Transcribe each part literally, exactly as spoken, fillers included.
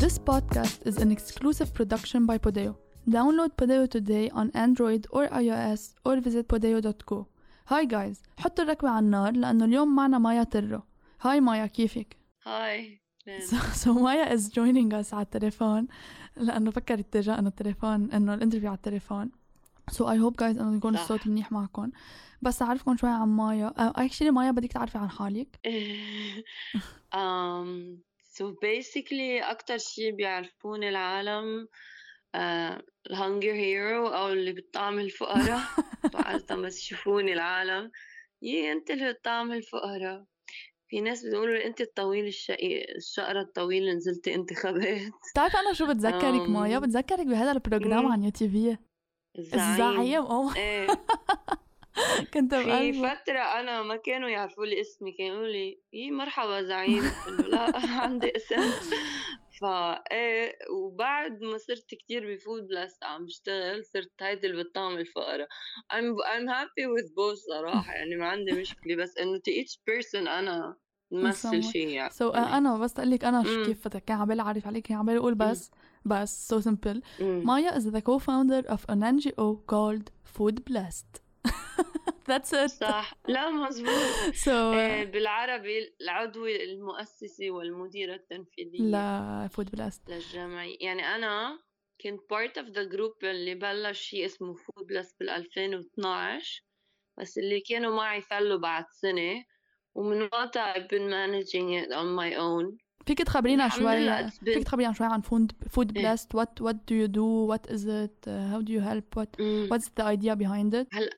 This podcast is an exclusive production by Podeo. Download Podeo today on Android or iOS or visit podeo dot co. Hi guys, حطوا الركبة على النار لأنه اليوم معنا مايا ترو. هاي مايا، كيفك؟ هاي. So, so Maya is joining us على التليفون لأنه فكرت تجا إنه التليفون إنه الانترفيو على التليفون. So I hope guys إنه يكون الصوت منيح معكم. بس أعرفكم شوي عن مايا. uh, Actually مايا بدك تعرفي عن حالك؟ um, so basically أكتر شيء بيعرفون العالم uh, الهانجر هيرو أو اللي بتطعم الفقراء. بعرف بس يشوفوني العالم يي أنت اللي بتطعم الفقراء. في ناس بيقولوا أنت الطويل الشقي الشقرة الطويل اللي نزلتي انتخابات. تعرف أنا شو بتذكرك um, مايا؟ بتذكرك بهذا البروجرام عن يوتيوبية الزعيم. أوه ايه. كنت في فترة أنا ما كانوا يعرفوا لي اسمي، كانوا يقولوا لي إيه مرحبا زعيم. لا عندي اسم. فايه وبعد ما صرت كتير بفود بلس عم بشتغل صرت هيدي اللي بتطعم الفقراء. I'm I'm happy with both صراحة، يعني ما عندي مشكلة، بس إنه to each person أنا نمثل شيء يعني. so, uh, أنا بس أقول لك أنا شو كيف كان عبالي أعرف عليك، كان عبالي أقول بس م. بس so simple. Maya is the co-founder of an N G O called Food Blessed. That's it. صح. لا مزبوط. so, uh, بالعربي العضو المؤسسي والمدير التنفيذي لا Food Blessed للجمعية. يعني أنا كنت part of the group اللي بلش شيء اسمه Food Blessed بالألفين واثناشر، بس اللي كانوا معي فلوا بعد سنة، ومن وقتها I've been managing it on my own. فيك تخبرينا شوي فيك تخبرينا شوي عن Food Food Blessed. what what do you do, what is it, uh, how do you help, what mm. what's the idea behind it? هلا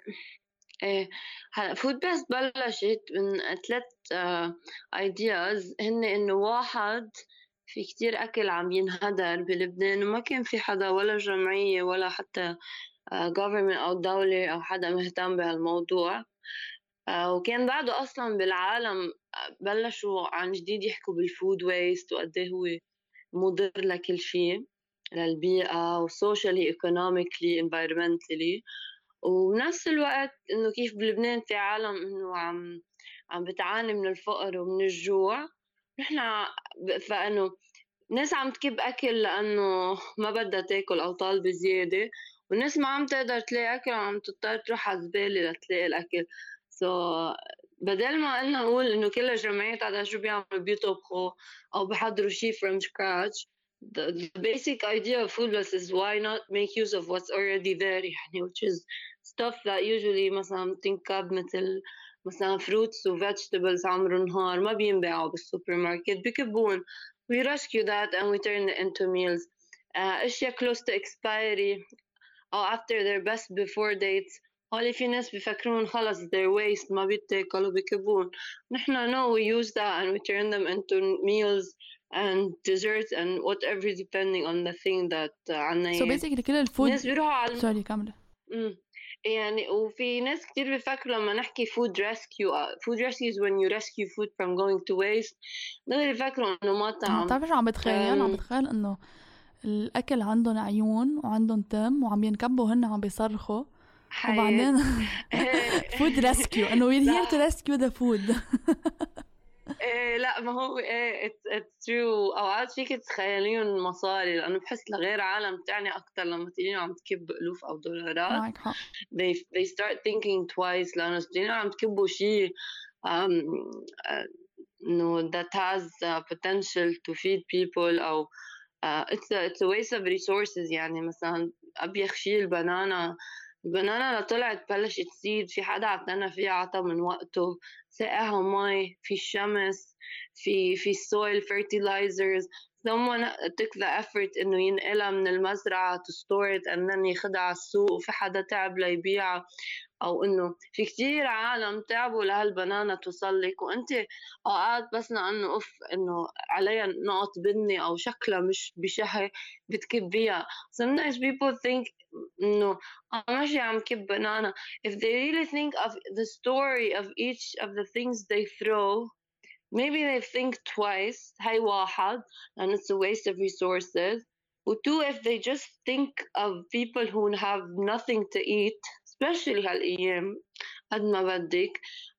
ايه هلا Food Blessed بلشت من ثلاث ايدياز. هن انه واحد، في كتير اكل عم ينهدر بلبنان وما كان في حدا ولا جمعية ولا حتى government او دولة او حدا مهتم بهالموضوع. وكان بعده اصلا بالعالم بلشوا عن جديد يحكوا بالفود ويست وقديه هو مضر لكل شيء، للبيئة وسوشيالي ايكونوميكلي انفايرمنتالي. وبنفس الوقت انه كيف بلبنان في عالم انه عم عم بتعاني من الفقر ومن الجوع. نحن فانه ناس عم تكب اكل لانه ما بدها تاكل او طالبه زياده، والناس ما عم تقدر تلاقي اكل وعم تضطر تروح على الزباله لتلاقي الاكل. سو so, بدل ما قلنا نقول انه كل الجمعيات على شو بيعملوا بيطبخوا او بحضروا شيء from scratch, the, the basic idea of Food Blessed is why not make use of what's already there, يعني which is stuff that usually مثلا تنكب مثل مثلا fruits و vegetables عمر نهار ما بينباعوا بالسوبر ماركت، بكبون. we rescue that and we turn it into meals. uh, اشياء close to expiry أو after their best before dates، هولي في ناس بيفكرون خلص their waste ما بيتاكلوا بكبون. نحن no we use that and we turn them into meals and desserts and whatever depending on the thing that عنا. so basically كل الفود ناس بيروحوا على سوري كاملة. امم يعني وفي ناس كتير بيفكروا لما نحكي food rescue food rescue is when you rescue food from going to waste. ده بيفكروا انه مطعم. بتعرف شو عم بتخيل؟ عم بتخيل انه الاكل عندهم عيون وعندهم تم وعم ينكبوا هن عم بيصرخوا وبعدين food rescue انه we're here to rescue the food. إيه لا ما هو إيه it's, it's true. أوقات فيك تخيلين مصاري، لأنه بحس لغير عالم تعني أكتر لما تيجي عم تكب ألوف أو دولارات. they they start thinking twice لأنه تيجي عم تكبوا شيء um, uh, no that has uh, potential to feed people أو uh, it's a it's a waste of resources. يعني مثلا أبيخ شيء البنانا البنانا لطلعت بلشت تزيد، في حدا عطانا فيها عطا من وقته، سقاها مي، في الشمس، في في soil fertilizers. someone took the effort إنه ينقلها من المزرعة to store it and then ياخدها على السوق، وفي حدا تعب ليبيعها، أو إنه في كتير عالم تعبوا لهالبنانا توصلك، وأنت أوقات بس لأنه أوف إنه عليها نقط بني أو شكلها مش بشهي بتكبيها. sometimes people think إنه أنا ماشي عم كب بنانا. if they really think of the story of each of the things they throw, maybe they think twice. هاي واحد and it's a waste of resources. و two, if they just think of people who have nothing to eat, especially هالأيام قد ما بدك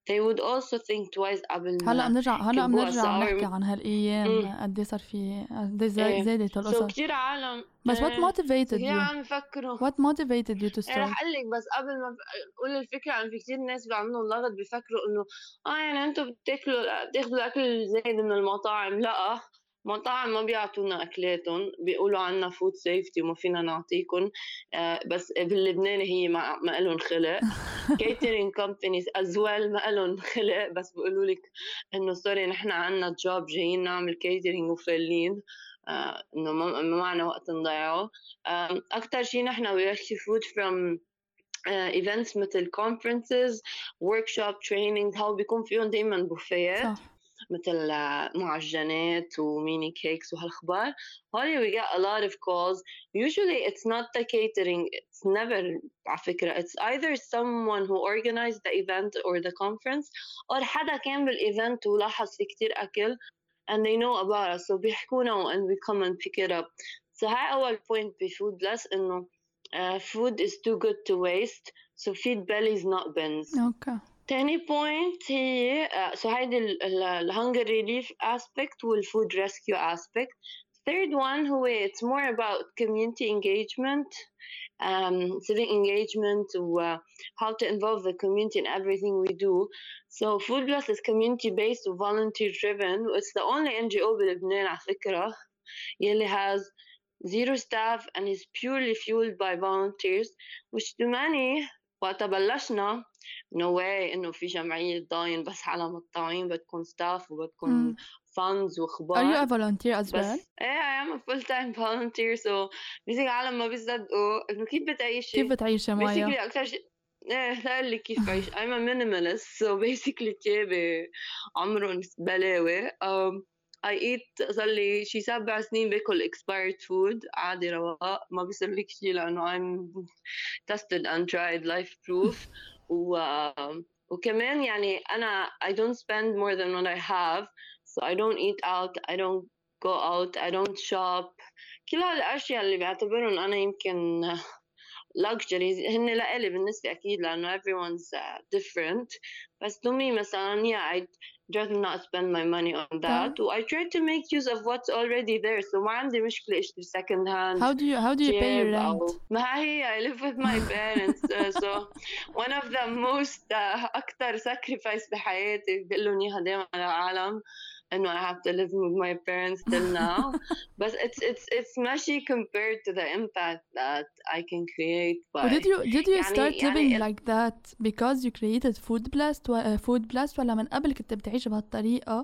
they would also think twice قبل ما هلا بنرجع هلا يكبوها. بنرجع So I نحكي rem- عن هالايام Mm. قد ايه صار في قد ايه زا- إيه. زادت So القصص. كتير عالم بس what إيه. So motivated كتير you عالم يفكروا what motivated you to إيه. start رح أقول لك بس قبل ما ف- أقول الفكرة، عن في كتير ناس بيعملوا لغط بيفكروا إنه آه يعني أنتوا بتاكلوا بتاخدوا الأكل الزايد من المطاعم. لا، مطاعم ما بيعطونا أكلاتهم، بيقولوا عنا food safety وما فينا نعطيكم. آه بس باللبناني هي ما ما إلهم خلق. catering companies as well ما إلهم خلق، بس بيقولوا لك إنه سوري نحن عنا job جايين نعمل catering وفالين. آه إنه ما ما معنا وقت نضيعه. آه أكتر شيء نحن we actually food from uh, events مثل conferences, workshop, training. هاو بيكون فيهم دايما بوفيات صح مثل معجنات وميني كيكس وهالخبار. هولي we get a lot of calls. Usually it's not the catering, it's never على فكرة. It's either someone who organized the event or the conference or حدا كان بالإيفنت ولاحظ في كتير أكل and they know about us, so بيحكونا and we come and pick it up. So هاي أول point بفود بلس إنه uh, food is too good to waste, so feed bellies not bins. اوكي تاني point هي uh, so هيدي ال ال hunger relief aspect وال food rescue aspect. Third one هو it's more about community engagement, um, civic engagement, و how to involve the community in everything we do. So Food Plus is community based و volunteer driven. It's the only N G O بلبنان على فكرة يلي has zero staff and is purely fueled by volunteers, which to many وقت بلشنا no way إنه في جمعية ضاين بس على مطاعين بدكم staff وبدكم funds Are you وخبار. a volunteer as well? بس ايه I am a full time volunteer, so بيزيك عالم ما بيصدقوا إنه كيف بتعيشي. كيف بتعيشي مايا؟ basically أكتر شيء ايه لا اللي كيف عيش. I'm a minimalist, so basically تيابي عمرهم بلاوي. um, I eat صار لي شي سبع سنين باكل expired food عادي رواق، ما بيصير لي شي لأنه I'm tested and tried life proof. و وكمان يعني أنا I don't spend more than what I have, so I don't eat out, I don't go out, I don't shop. كل هالأشياء اللي بعتبرهم أنا يمكن luxuries هن لإلي بالنسبة أكيد لأنه everyone's uh, different. بس to me مثلا yeah I try to not spend my money on that. و I try to make use of what's already there, so ما عندي مشكلة أشتري second hand. How do you how do you pay your أو rent? ما هي I live with my parents. uh, so one of the most uh, أكتر sacrifice بحياتي بيقولون إياها دايما العالم إنه I have to live with my parents till now. But it's it's it's ماشي compared to the impact that I can create by. Well, did you did you يعني start living يعني like that because you created Food Blast و, uh, Food Blast ولا من قبل كنت بتعيش بهالطريقة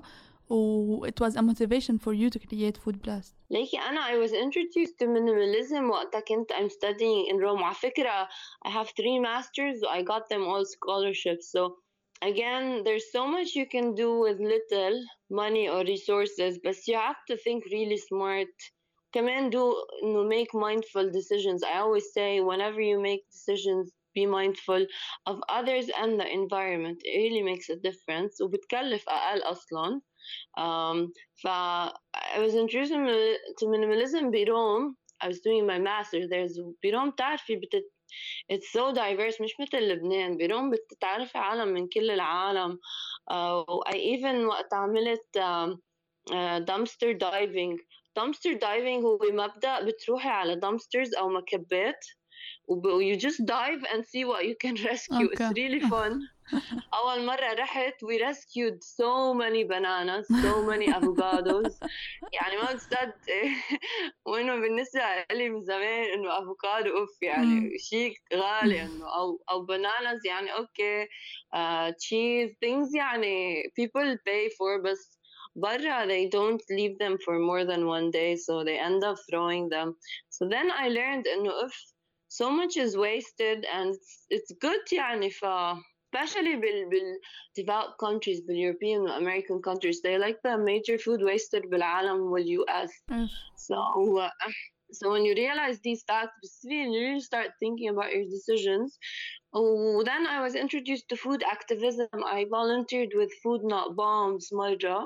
و it was a motivation for you to create Food Blast? ليكي أنا I was introduced to minimalism وقتها كنت I'm studying in Rome. على فكرة I have three masters, I got them all scholarships. So again, there's so much you can do with little money or resources, but you have to think really smart. كمان do إنه make mindful decisions. I always say whenever you make decisions, be mindful of others and the environment. It really makes a difference. وبتكلف أقل أصلاً. Um, ف I was introduced to minimalism برome. I was doing my master's. There's برome تعرفي بتت it's so diverse مش مثل لبنان. برome بتتعرفي عالم من كل العالم. uh, I even وقت عملت um, uh, dumpster diving. dumpster diving هو مبدأ بتروحي على dumpsters أو مكبات و you just dive and see what you can rescue. Okay. It's really fun. أول مرة رحت we rescued so many bananas, so many avocados. يعني ما بتصدقي وإنه بالنسبة لي من زمان إنه أفوكادو أوف يعني شيء غالي إنه أو أو bananas يعني أوكي uh, cheese things يعني people pay for, بس برا they don't leave them for more than one day, so they end up throwing them. So then I learned إنه if so much is wasted and it's, it's good يعني ف especially بال بال developed countries, بال European and American countries, they like the major food wasted بالعالم وال U S. Yes. So uh, so when you realize these facts, you really start thinking about your decisions. Oh, then I was introduced to food activism. I volunteered with Food Not Bombs مرة.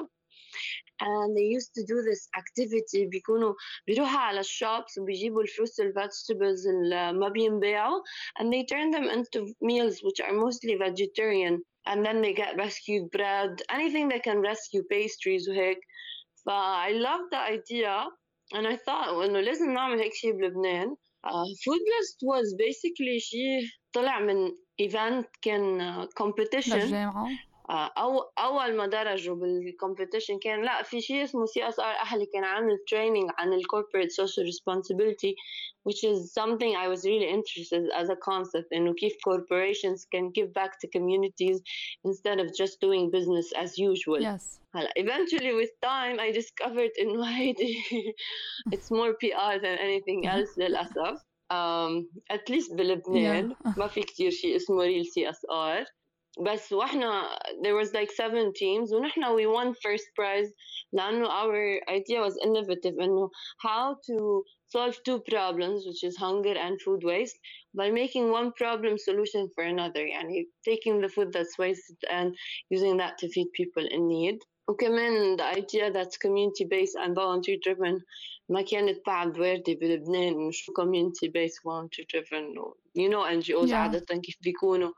And they used to do this activity بيكونوا بيروحوا على الشوبس وبيجيبوا الفروتس والvegetables اللي ما بينباعوا and they turn them into meals which are mostly vegetarian. and then they get rescued bread, anything that can rescue pastries وهيك. ف I love the idea and I thought إنه لازم نعمل هيك شيء بلبنان. Uh, Food Blast was basically شيء طلع من event كان uh, competition للجامعة. أو أول ما درجوا بالcompetition كان لا في شيء اسمه سي إس آر أهلي كان عامل training عن ال corporate social responsibility, which is something I was really interested as a concept إنه كيف corporations can give back to communities instead of just doing business as usual. Yes. هلا eventually with time I discovered إنه هيدي it's more P R than anything else للأسف. Um, at least بلبنان Yeah. ما في كتير شيء اسمه real C S R. بس واحنا there was like seven teams ونحنا we won first prize لأنه our idea was innovative إنه how to solve two problems, which is hunger and food waste, by making one problem solution for another. يعني taking the food that's wasted and using that to feed people in need. وكمان the idea that's community based and volunteer driven ما كانت بعد واردة بلبنان إنه شو community based volunteer driven you know إن جي أوز Yeah. عادة كيف بيكونوا.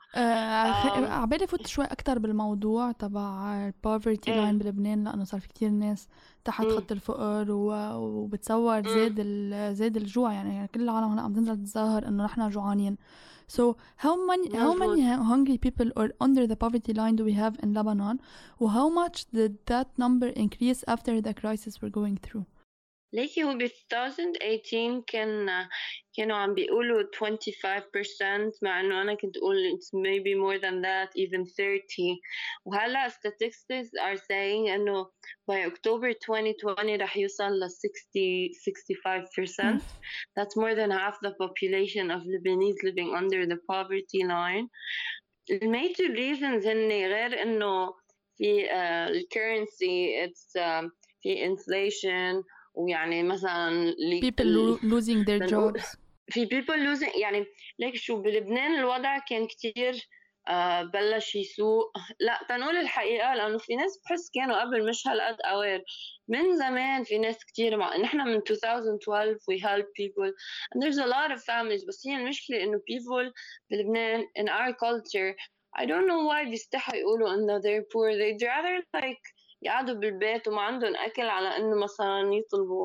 عبالي فوت شوي أكتر بالموضوع تبع poverty إيه. line بلبنان لأنه صار في كتير ناس تحت مم. خط الفقر و- وبتصور زاد ال- زاد الجوع يعني كل العالم هلا عم تنزل تظاهر إنه نحن جوعانين. So how many how مزبوط. many hungry people are under the poverty line do we have in Lebanon? و how much did that number increase after the crisis we're going through? ليكي هو ب twenty eighteen كان كانوا عم بيقولوا twenty-five percent مع إنه أنا كنت أقول it's maybe more than that even thirty. وهلا statistics are saying إنه by October twenty twenty رح يوصل ل sixty sixty-five percent. That's more than half the population of Lebanese living under the poverty line. The major reasons هن غير إنه في uh, currency it's um, في inflation ويعني مثلا People lo- losing their بنقول- jobs. في people losing يعني ليك شو بلبنان الوضع كان كتير آه بلش يسوء. لا تنقول الحقيقة لأنه في ناس بحس كانوا قبل مش هالقد aware من زمان. في ناس كتير مع نحن من twenty twelve we help people and there's a lot of families. بس هي المشكلة إنه people بلبنان in our culture I don't know why بيستحوا يقولوا إنه they're poor. they'd rather like يقعدوا بالبيت وما عندهم أكل على إنه مثلا يطلبوا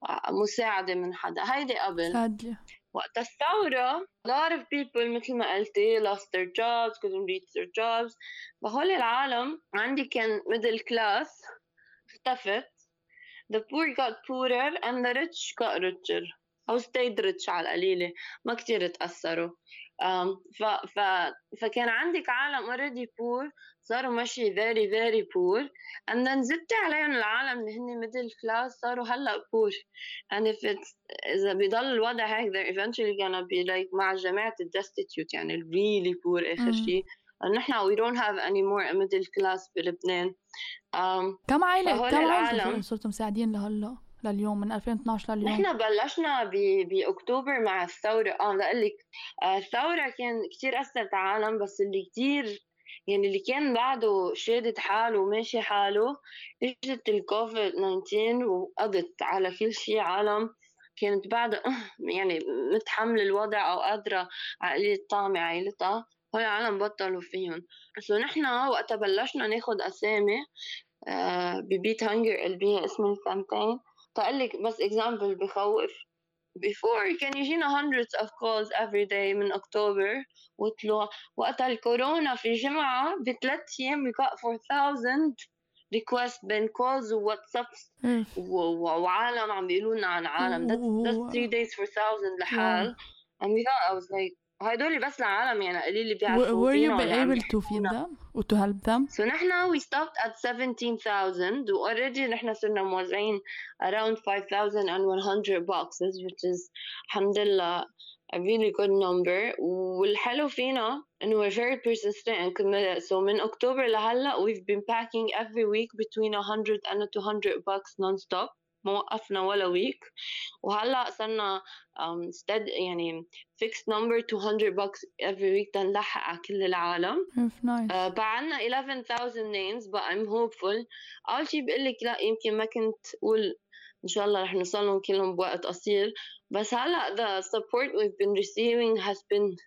مساعدة من حدا. هيدي قبل. Sadly. وقت الثورة a lot of people مثل ما قلتي lost their jobs couldn't reach their jobs. فهول العالم عندي كان middle class اختفت. the poor got poorer and the rich got richer أو stayed rich على القليلة ما كتير تأثروا. um, ف, ف, فكان عندك عالم already poor صاروا ماشي very very poor and then زدت عليهم العالم اللي هن middle class صاروا هلأ poor. and if it's إذا بيضل الوضع هيك they're eventually gonna be like مع جماعة destitute يعني really poor آخر Mm. شيء. نحن we don't have any more a middle class بلبنان. um, كم عائلة فهول كم العالم- عائلة صرتوا مساعدين لهلا لليوم من ألفين واثناشر لليوم؟ نحن بلشنا ب- بأكتوبر مع الثورة. اه لقلك آه، الثورة كان كتير أثرت عالم بس اللي كتير يعني اللي كان بعده شادد حاله وماشي حاله اجت الكوفيد تسعتاشر وقضت على كل شيء. عالم كانت بعد يعني متحمل الوضع أو قادرة عقلية طعمة عائلتها هول العالم بطلوا فيهم. سو نحن وقتها بلشنا ناخد أسامي آه، ببيت هانجر اللي بيها اسم الكامبين. تقلك بس example بخوف. before كان يجينا hundreds of calls every day من أكتوبر وطلعوا وقت الكورونا في جمعة بثلاث أيام we got four thousand requests بين calls وواتساب إف. وعالم عم بيقولونا عن عالم. that's, that's three days four thousand لحال. and we thought I was like هيدول بس العالم يعني قليل اللي بيعرفوا Were you فينا be ولا عم able to feed them or to help them? So نحن we stopped at seventeen thousand و already نحن صرنا موزعين around five thousand one hundred boxes which is الحمد لله a really good number. والحلو فينا إنه we're very persistent and committed. So من أكتوبر لهلا we've been packing every week between one hundred and two hundred bucks non-stop. ما وقفنا ولا week. وهلا صرنا um, stead يعني fixed number two hundred bucks every week تنلحق على كل العالم. If nice. Uh, بعنا eleven thousand names but I'm hopeful. أول شي بقلك لا يمكن ما كنت أقول إن شاء الله رح نوصلهم كلهم بوقت قصير. بس هلا the support we've been receiving has been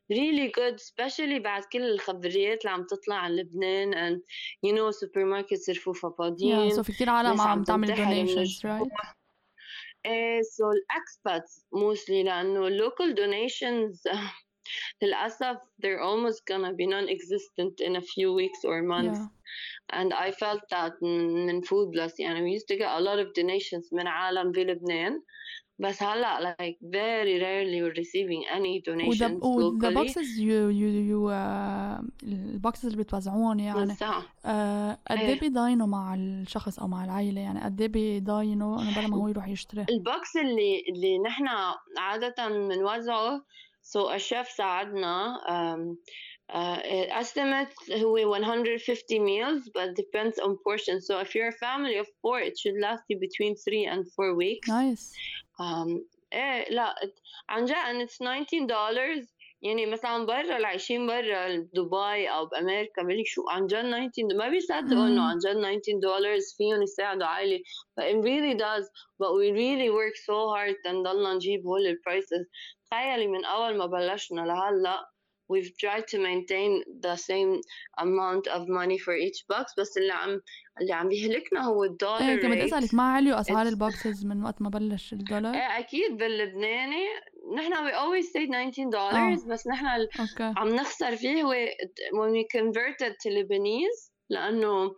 really good especially بعد كل الخبريات اللي عم تطلع عن لبنان and you know supermarkets رفوفها yeah فاضيين so في كتير عالم ناس عم عم تعمل تنتحر من donations الجوع. right ايه so الاكسباتس mostly لأنه local donations للأسف they're almost gonna be non-existent in a few weeks or months. yeah And I felt that من Food Plus يعني we used to get a lot of donations من عالم في لبنان بس هلا like very rarely we're receiving any donations و the locally. boxes you you you uh, البوكسز اللي بتوزعوهم يعني uh, قد ايه بيضاينوا مع الشخص او مع العائله يعني قد ايه بيضاينوا انه بلا ما هو يروح يشتري البوكس اللي اللي نحن عاده بنوزعه so الشيف ساعدنا um, uh, estimate هو one hundred fifty meals but depends on portion so if you're a family of four it should last you between three and four weeks. nice. um, ايه لا عن جد and it's nineteen dollars يعني مثلا برا اللي عايشين برا دبي او بامريكا بيقول شو عن جد nineteen ما بيصدقوا انه عن جد nineteen dollars فيهم يساعدوا عائله but it really does but we really work so hard تنضلنا نجيب هول البرايسز. تخيلي من اول ما بلشنا لهلا we've tried to maintain the same amount of money for each box بس اللي عم اللي عم بيهلكنا هو الدولار. ايه كنت بدي اسالك ما عليوا اسعار البوكسز من وقت ما بلش الدولار؟ ايه اكيد باللبناني نحن we always say nineteen dollars بس نحن okay. عم نخسر فيه هو when we converted to Lebanese لانه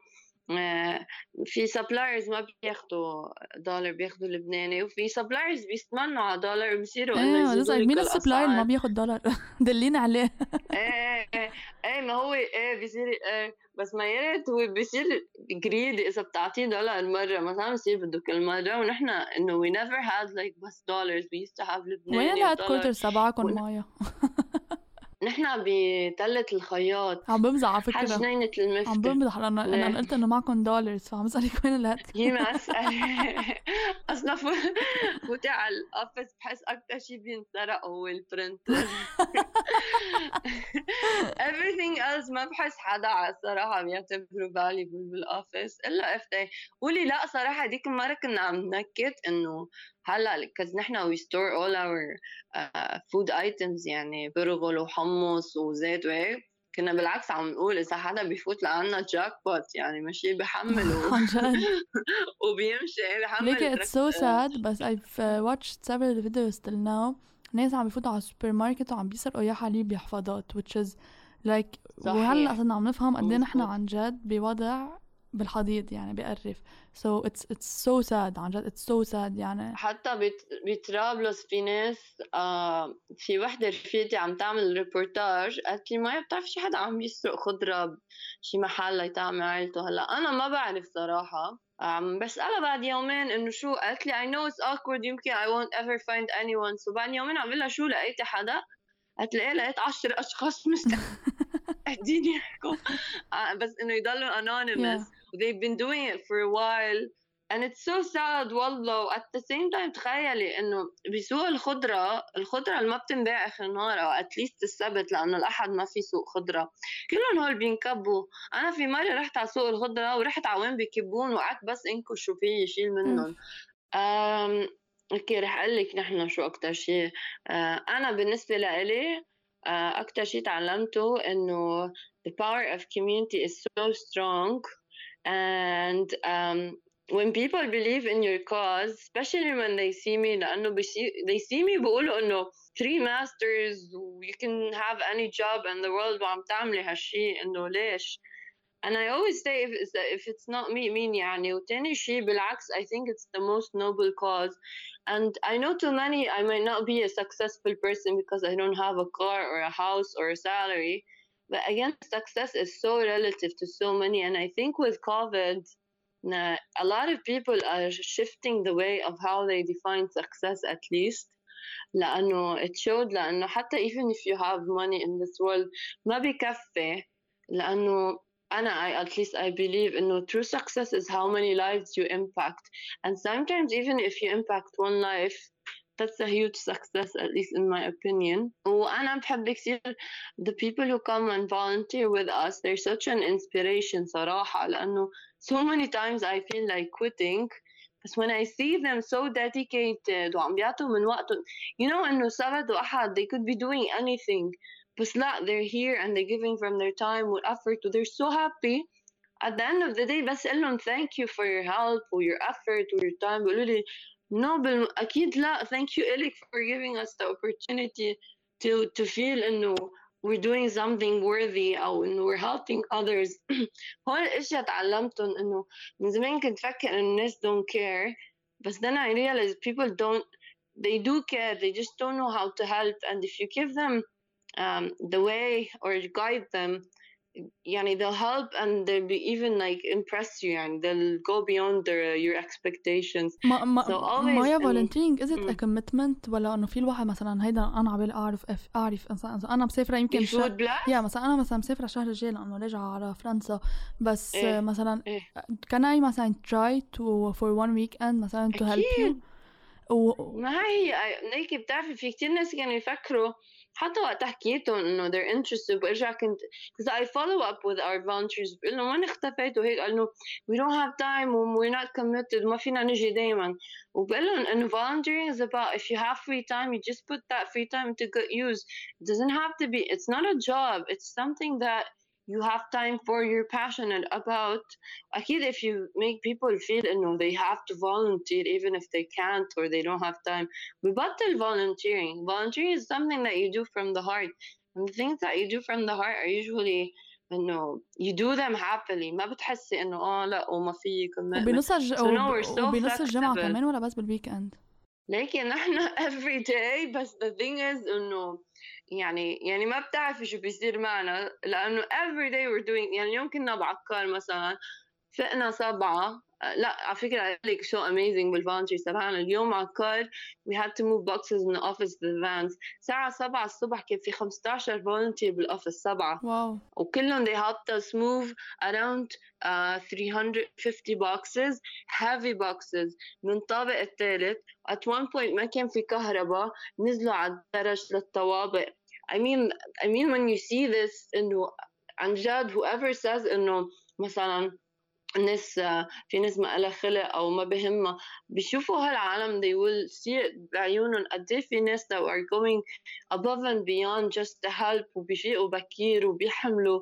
في سبلايرز ما بياخدوا دولار بياخدوا لبناني وفي سبلايرز بيستمنوا على دولار بيصيروا انه يجيبوا لك مين السبلاير ما بياخد دولار دلينا عليه. ايه ايه ايه ما هو ايه بيصير ايه بس ما ياريت هو بيصير جريدي اذا بتعطيه دولار مره مثلا بصير بده كل مره ونحن انه we never had like بس dollars we used to have لبناني. وين الهيد كوارتر تبعكم مايا؟ نحن بتلة الخياط. عم بمزح على فكرة. حد جنينة المفتي. عم بمزح لأنه أنا قلت إنه معكم دولارز فعم أسألك وين الهات. هي ما أسأل. أصلا فوتي على الأوفيس بحس أكتر شي بينسرق هو البرنتر. everything else ما بحس حدا على الصراحة بيعتبروا valuable بالأوفيس إلا إفتي. قولي لا صراحة ديك المرة كنا عم نكت إنه هلا كز نحنا we store all our uh, food items يعني برغل وحمص وزيت وهيك كنا بالعكس عم نقول إذا حدا بيفوت لعنا جاك بوت يعني ماشي بحمل وبيمشي بحمل. ليك it's so sad بس I've uh, watched several videos till now ناس عم بيفوتوا على السوبر ماركت وعم بيسرقوا يا حليب يا حفاضات which is like وهلا صرنا عم نفهم قد ايه نحن عن جد بوضع بالحضيض يعني بيقرف so it's it's so sad عن جد it's so sad يعني. حتى بطرابلس في ناس آه في وحدة رفيقتي عم تعمل ريبورتاج قالت لي ما بتعرف شي حدا عم يسرق خضرة بشي محل ليطعم عائلته. هلا أنا ما بعرف صراحة um, بس أنا بعد يومين إنه شو قالت لي I know it's awkward يمكن I won't ever find anyone so بعد يومين عم بقولها شو لقيتي حدا قالت لي إيه لقيت عشر أشخاص مستعدين يحكوا بس إنه يضلوا anonymous yeah. they've been doing it for a while and it's so sad والله. at the same time تخيلي إنه بسوق الخضرة الخضرة اللي ما بتنباع آخر النهار أو at least السبت لأنه الأحد ما في سوق خضرة كلهم هول بينكبوا. أنا في مرة رحت على سوق الخضرة ورحت على وين بيكبون وقعدت بس إنكو شو فيه يشيل منهم. أم اوكي رح اقلك نحن شو اكتر شيء أه انا بالنسبه لإلي أه اكتر شيء تعلمته انه the power of community is so strong and um, when people believe in your cause especially when they see me لانه بيسي they see me بيقولوا انه three masters you can have any job in the world وعم تعملي هالشيء انه ليش. And I always say if it's, if it's not me مين يعني. وتاني شيء بالعكس I think it's the most noble cause and I know too many I might not be a successful person because I don't have a car or a house or a salary but again success is so relative to so many and I think with COVID a lot of people are shifting the way of how they define success at least لأنه it showed لأنه حتى even if you have money in this world ما بيكفي لأنه أنا I, at least I believe إنه true success is how many lives you impact and sometimes even if you impact one life that's a huge success at least in my opinion. وأنا بحب كثير the people who come and volunteer with us they're such an inspiration صراحة لأنه so many times I feel like quitting بس when I see them so dedicated وعم بيعطوا من وقتهم you know إنه سبت وأحد they could be doing anything بس لا they're here and they're giving from their time and effort and they're so happy at the end of the day. بس قلهم thank you for your help or your effort or your time بيقولوا لي no بال... أكيد لا thank you إلك for giving us the opportunity to to feel إنه we're doing something worthy أو إنه we're helping others. هول الأشياء تعلمتهم إنه من زمان كنت فكر إنه الناس don't care بس then I realized people don't they do care, they just don't know how to help. And if you give them um, the way or guide them, يعني they'll help and they'll be even like impress you and they'll go beyond their your expectations. ما ما So always ما يا um, volunteering is it mm. a commitment ولا انه في الواحد مثلا هيدا انا عبالي اعرف أف- اعرف مثلا اذا انا مسافره يمكن في food blast؟ يا مثلا انا مثلا مسافره الشهر الجاي لانه راجعه على فرنسا بس إيه. مثلا إيه. can I مثلا try to for one weekend مثلا to help you أكيد. و... ما هي هيك بتعرفي في كتير ناس كانوا يفكروا حتى وقت حكيتهم انه they're interested برجع كنت because I follow up with our volunteers بقول لهم وين اختفيتوا هيك قالوا we don't have time and we're not committed ما فينا نجي دايما وبقول لهم انه volunteering is about if you have free time you just put that free time to good use. It doesn't have to be, it's not a job, it's something that you have time for, you're passionate about. أكيد if you make people feel إنه they have to volunteer even if they can't or they don't have time ببطل volunteering. Volunteering is something that you do from the heart and the things that you do from the heart are usually إنه you do them happily ما بتحسي إنه آه لا وما في commitment. وبنص الج... So no, we're so وبنص الجمعة flexible. كمان ولا بس بالويكند؟ لكن نحن every day بس the thing is إنه يعني يعني ما بتعرفي شو بيصير معنا لأنه every day we're doing. يعني اليوم كنا بعكار مثلا فقنا سبعة لا على فكرة لك شو amazing بالفولنتير تبعنا اليوم عكار we had to move boxes in the office to the vans. ساعة سبعة الصبح كان في خمستاشر فولنتير بالأوفيس سبعة واو وكلهم they helped us move around uh, three hundred fifty boxes, heavy boxes من الطابق الثالث. At one point ما كان في كهرباء نزلوا على الدرج للطوابق. I mean I mean when you see this إنه عن جد whoever says إنه مثلا الناس في ناس ما لها خلق أو ما بهمها بيشوفوا هالعالم they will see it بعيونهم قد في ناس that are going above and beyond just to help وبيفيقوا بكير وبيحملوا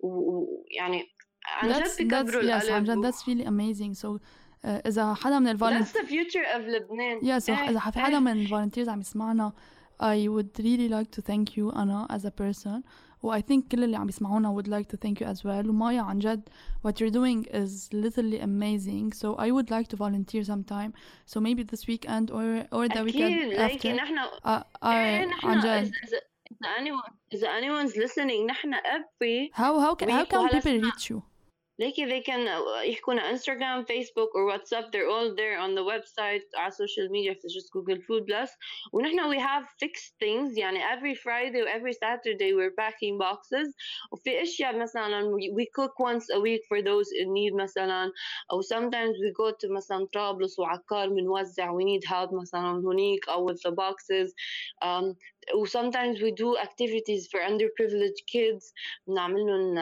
ويعني عن جد بيكبروا القلب. Yes, عن جد و... that's really amazing. So uh, إذا حدا من الفولنتيرز That's the future of لبنان. Yeah, so إذا في حدا من الفولنتيرز عم يسمعنا I would really like to thank you أنا as a person و I think كل اللي عم يسمعونا would like to thank you as well. ومايا عن جد what you're doing is literally amazing. So I would like to volunteer sometime. So maybe this weekend or or the weekend after. نحن uh, uh, عن جد. إذا anyone إذا anyone's listening نحن every how how can how can people reach you? لكن they can يحكونا Instagram, Facebook or WhatsApp. They're all there on the website على social media. If just Google Food Plus. ونحن we have fixed things. يعني every Friday or every Saturday we're packing boxes. وفي أشياء مثلا we cook once a week for those in need مثلا. أو sometimes we go to مثلا طرابلس وعكار بنوزع we need help مثلا هنيك أو with the boxes. Um, sometimes we do activities for underprivileged kids. بنعمل لهم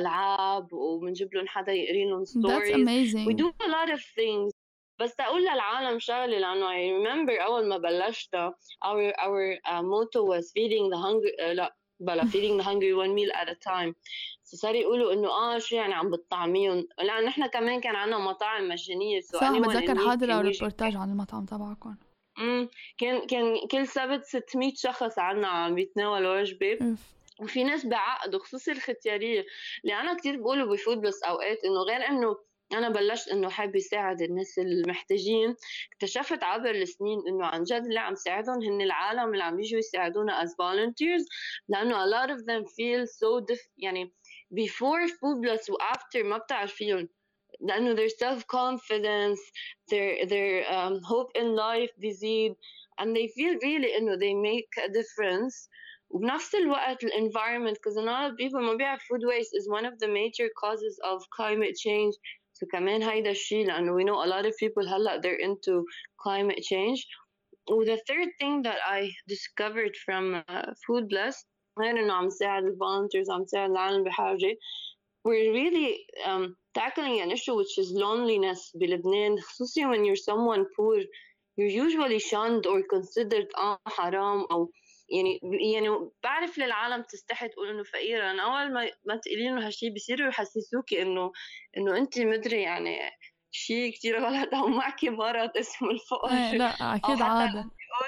ألعاب وبنجيب لهم حدا يقري لهم stories. That's amazing. We do a lot of things. بس أقول للعالم شغلة لأنه I remember أول ما بلشت our our uh, motto was feeding the hungry uh, لا بلا feeding the hungry one meal at a time. صار يقولوا إنه آه شو يعني عم بتطعميهم. لأن إحنا كمان كان عندنا مطاعم مجانية. صح بتذكر حاضرة ريبورتاج عن المطعم تبعكم. امم كان كان كل سبت ستمية شخص عنا عم بيتناولوا وجبة. وفي ناس بعقدوا خصوصي الختيارية اللي أنا كتير بقوله بفود بس أوقات إنه غير إنه أنا بلشت إنه حابة يساعد الناس المحتاجين اكتشفت عبر السنين إنه عن جد اللي عم ساعدهم هن العالم اللي عم يجوا يساعدونا as volunteers لأنه a lot of them feel so diff يعني before food plus و after ما بتعرفيهم لأنه their self-confidence their their um, hope in life بيزيد and they feel really إنه they make a difference. وبنفس الوقت ال environment because a lot of people ما بيعرف food waste is one of the major causes of climate change. So كمان هيدا الشيء لأنه we know a lot of people هلأ they're into climate change. و the third thing that I discovered from uh, Food Plus غير إنه عم ساعد ال volunteers عم ساعد العالم بحاجة we're really um, tackling an issue which is loneliness بلبنان خصوصي when you're someone poor you're usually shunned or considered آه حرام أو يعني يعني بعرف للعالم تستحي تقول إنه فقيرة، أنا أول ما ما تقولي لهم هالشي بيصيروا يحسسوكي إنه إنه أنت مدري يعني شيء كتير غلط أو معكي مرض اسمه الفقر ايه لا أو اكيد حتى عادة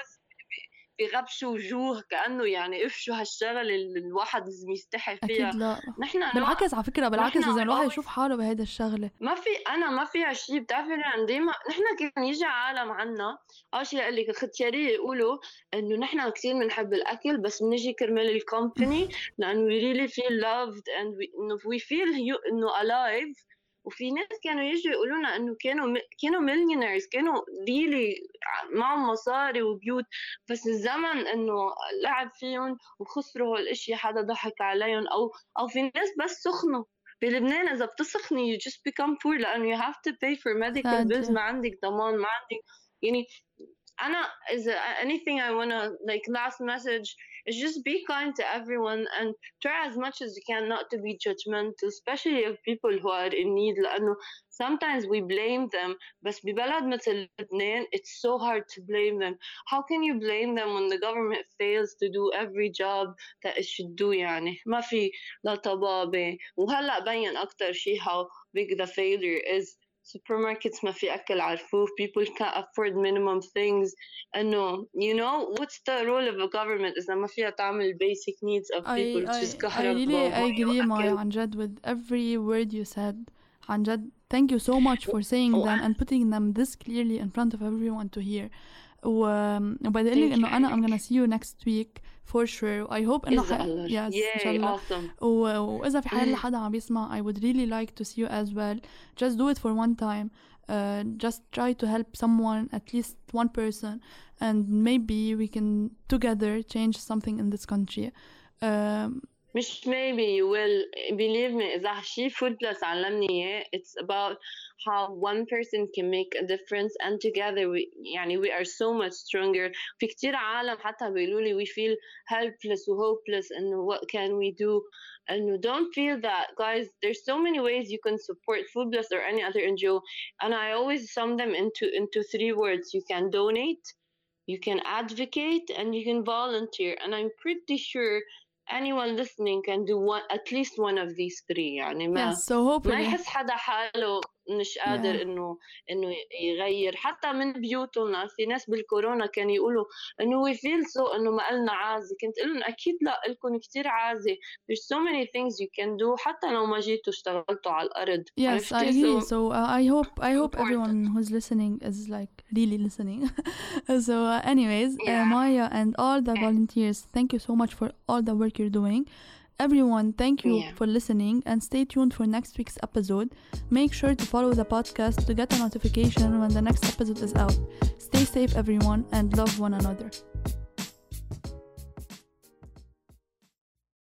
بيغبشوا وجوه كأنه يعني إفشوا هالشغلة اللي الواحد لازم يستحي فيها. اكيد لا نحن بالعكس على فكرة بالعكس نحن اذا الواحد always- يشوف حاله بهيدا الشغلة ما في أنا ما فيها شيء بتعرفي لأن ديما نحن كان يجي عالم عنا أول شيء قال لك ختيارية يقولوا إنه نحن كتير بنحب الأكل بس بنجي كرمال الكومباني لأنه we really feel loved and we, إنه we feel you, إنه alive. وفي ناس كانوا يجوا يقولوا لنا إنه كانوا كانوا millionaires كانوا really معهم مصاري وبيوت بس الزمن إنه لعب فيهم وخسروا هالأشياء حدا ضحك عليهم أو أو في ناس بس سخنوا. بلبنان إذا بتسخني you just become poor لأنه you have to pay for medical bills ما عندك ضمان ما عندك يعني أنا إذا anything I wanna like last message is just be kind to everyone and try as much as you can not to be judgmental especially of people who are in need لأنه sometimes we blame them بس ببلد مثل لبنان it's so hard to blame them. How can you blame them when the government fails to do every job that it should do يعني ما في لا طبابة وهلأ بين أكتر شيء how big the failure is. Supermarkets ما في أكل عرفوه people can't afford minimum things إنه you know what's the role of a government إذا ما فيها تعمل basic needs of people I, which is I, I كهرباء really agree Maya عن جد with every word you said عن جد thank you so much for saying them and putting them this clearly in front of everyone to hear وبدي أقول لك إنه أنا I'm gonna see you next week for sure I hope إنه ح... yes إن شاء الله awesome. و... وإذا في حال لحدا عم بيسمع I would really like to see you as well just do it for one time uh, just try to help someone at least one person and maybe we can together change something in this country um, مش maybe you will believe me إذا شي food plus علمني إياه it's about how one person can make a difference and together we يعني we are so much stronger. في كتير عالم حتى بيقولوا لي we feel helpless و hopeless and what can we do and don't feel that guys there's so many ways you can support Food Plus or any other N G O and I always sum them into into three words. You can donate, you can advocate and you can volunteer and I'm pretty sure anyone listening can do one at least one of these three يعني ما yes, so hopefully. ما يحس حدا حاله مش قادر yeah. انه انه يغير حتى من بيوتنا. في ناس بالكورونا كانوا يقولوا انه we feel so انه ما قلنا عازي كنت اقول لهم اكيد لا لكم كتير عازي there's so many things you can do حتى لو ما جيتوا اشتغلتوا على الارض. yes I agree so, so uh, I hope I hope everyone who's listening is like really listening so uh, anyways yeah. uh, Maya and all the volunteers thank you so much for all the work you're doing. Everyone, thank you yeah. for listening and stay tuned for next week's episode. Make sure to follow the podcast to get a notification when the next episode is out. Stay safe everyone and love one another.